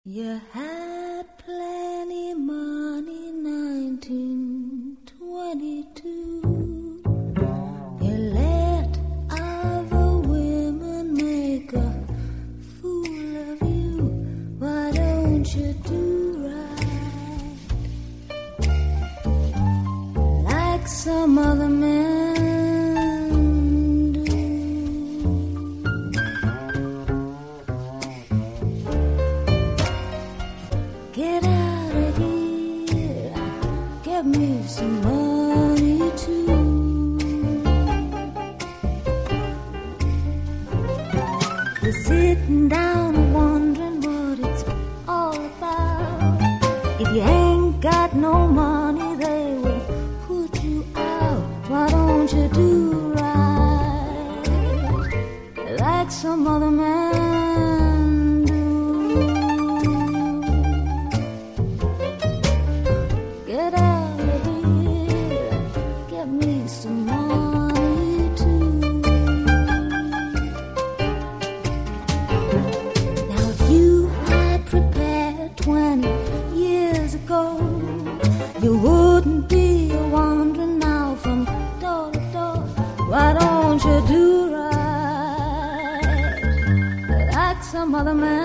You had plenty money, 1922. You let other women make a fool of you. Why don't you do right like some other men? Get out of here, get me some money too. You're sitting down and wondering what it's all about. If you ain't got no money, they will put you out. Why don't you do right like some other man? Get out of here, get me some money too. Now if you had prepared 20 years ago, you wouldn't be wandering now from door to door. Why don't you do right like some other man?